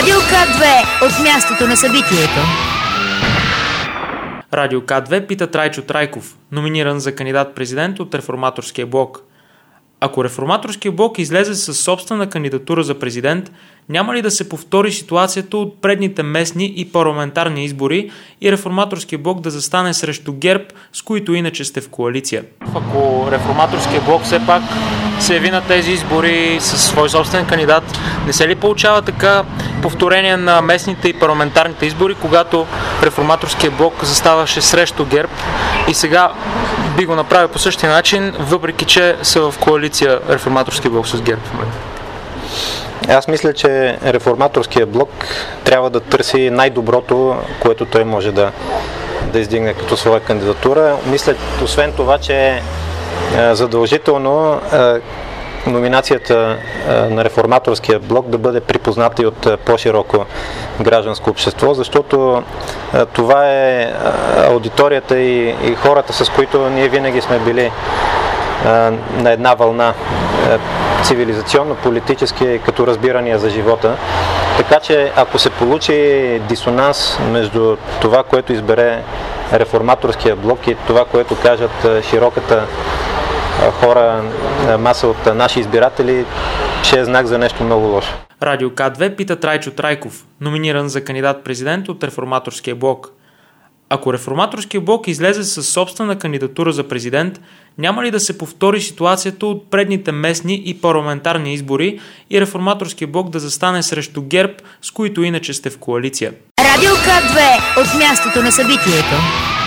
Радио К2 от мястото на събитието. Радио К2 пита Трайчо Трайков, номиниран за кандидат-президент от Реформаторския блок. Ако Реформаторския блок излезе със собствена кандидатура за президент, няма ли да се повтори ситуацията от предните местни и парламентарни избори и Реформаторския блок да застане срещу ГЕРБ, с които иначе сте в коалиция? Ако Реформаторския блок все пак се яви на тези избори със свой собствен кандидат, не се ли получава така повторение на местните и парламентарните избори, когато Реформаторския блок заставаше срещу ГЕРБ и сега би го направил по същия начин, въпреки че са в коалиция Реформаторския блок с ГЕРБ? Аз мисля, че Реформаторския блок трябва да търси най-доброто, което той може да издигне като своя кандидатура. Мисля, освен това, че е задължително номинацията на Реформаторския блок да бъде припозната и от по-широко гражданско общество, защото това е аудиторията и хората, с които ние винаги сме били на една вълна, цивилизационно, политически, като разбирания за живота. Така че ако се получи дисонанс между това, което избере Реформаторския блок и това, което кажат широката хора, маса от наши избиратели, ще е знак за нещо много лошо. Радио К2 пита Трайчо Трайков, номиниран за кандидат-президент от Реформаторския блок. Ако Реформаторския блок излезе със собствена кандидатура за президент, няма ли да се повтори ситуацията от предните местни и парламентарни избори и Реформаторския блок да застане срещу ГЕРБ, с които иначе сте в коалиция? Радио К2 от мястото на събитието.